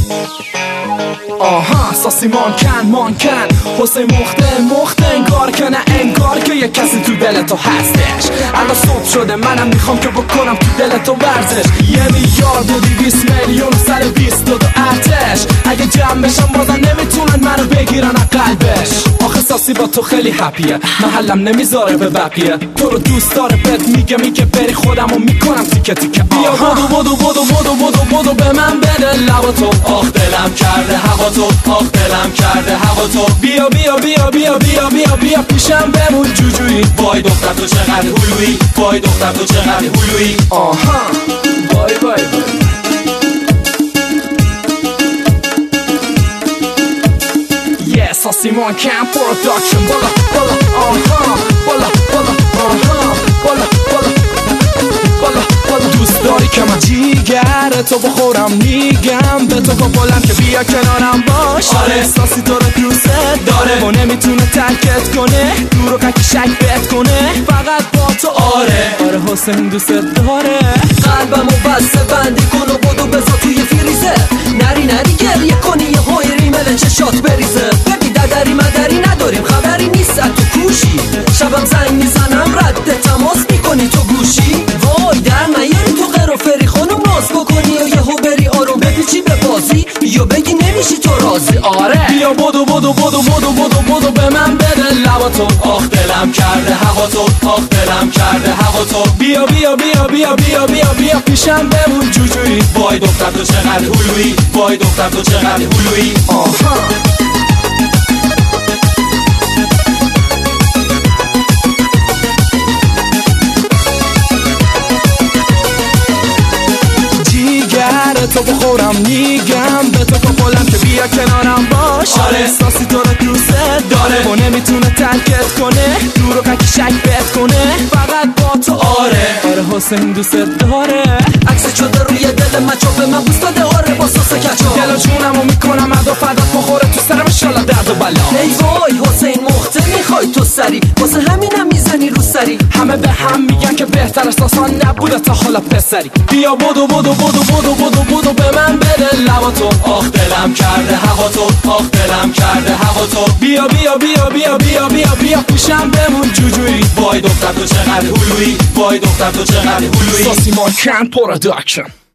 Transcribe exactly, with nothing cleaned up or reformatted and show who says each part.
Speaker 1: آها ساسی مانکن مانکن حسین مخته مخته انگار که نه انگار که یه کسی تو دل تو هستش. الان صبح شده منم میخوام که بکنم تو دل تو ورزش. یه میلیارد و دیویس میلیون سر بیست و دو ارتش اگه جمع بشم بازم نمیتونن منو بگیرن از قلبش. آخه ساسی با تو خیلی هپیه محلم نمیذاره به بقیه. تو رو دوست داره بهت میگه میگه بری خودمو میکنم تیکه تیکه. بیا بودو بودو بودو بودو بودو بودو به من بده لبا تو. آخ دلم کرده هوا تو آخ دلم کرده هوا تو. بیا بیا بیا بیا بیا بیا بیا پیشم بمون جوجویی. وای دختر تو چقدر هلویی وای دختر تو چقدر هلویی. آها وای وای وای یه ساسی مانکن پروداکشن بالا بالا آها بالا بالا آها بالا بالا بالا بالا. دوست داری که من جیگر تو بخورم میگم به تو بلند که بیا کنارم باش. آره ساسی تو رو دوست داره و نمیتونه ترکت کنه دور و قکی شک بهت کنه فقط با تو. آره آره حسین دوست داره.
Speaker 2: قلبمو بسته بندی کن و بدو بذار توی فریزه. نری نری گریه کنی یه های ریمل چشات بریزه. ببی ددری مدری نداریم خبری نیست از تو کوشی. شبم زنگ میزنم رد تماس میکنی تو گوشی. وای در نیاری تو غیر و فری خانم ناز بکنی و یهو بری آروم بپیچی به بازی یا بگی نمیشی تو راضی. آره
Speaker 1: بیا بدو بدو بدو بدو بدو بدو به من بده لبا تو.
Speaker 2: آخ دلم کرده هوا تو آخ دلم کرده هوا تو.
Speaker 1: بیا بیا بیا بیا بیا بیا بیا پیشم بمون جوجویی.
Speaker 2: وای دختر تو چقدر هلویی وای دختر تو چقدر هلویی.
Speaker 1: آها تو بخورم میگم به تو بلند که بیا کنارم باش.
Speaker 2: آره
Speaker 1: ساسی تو رو دوست داره و نمیتونه ترکت کنه دور و قکی شک بهت کنه فقط با تو. آره آره حسین دوست داره.
Speaker 2: عکس شده روی دل من چوب من بوست داده. آره با سس کچاپ
Speaker 1: دل و جونمو میکنم ادا فدات بخوره تو سرم انشالله درد و بلا.
Speaker 2: ای وای حسین مخته میخوای تو سری واسه همینم میزنی رو سری.
Speaker 1: همه به هم میگن که بهتر از آسان نبوده تا حالا پسری. بیا بدو بدو بدو بدو بدو بدو به من بده لبا تو.
Speaker 2: آخ دلم کرده هوا تو آخ دلم کرده هوا تو.
Speaker 1: بیا بیا بیا بیا بیا بیا بیا پیشم بمون جوجویی.
Speaker 2: وای دختر تو چقدر هلویی وای دختر تو چقدر هلویی.
Speaker 1: ساسی مانکن پروداکشن.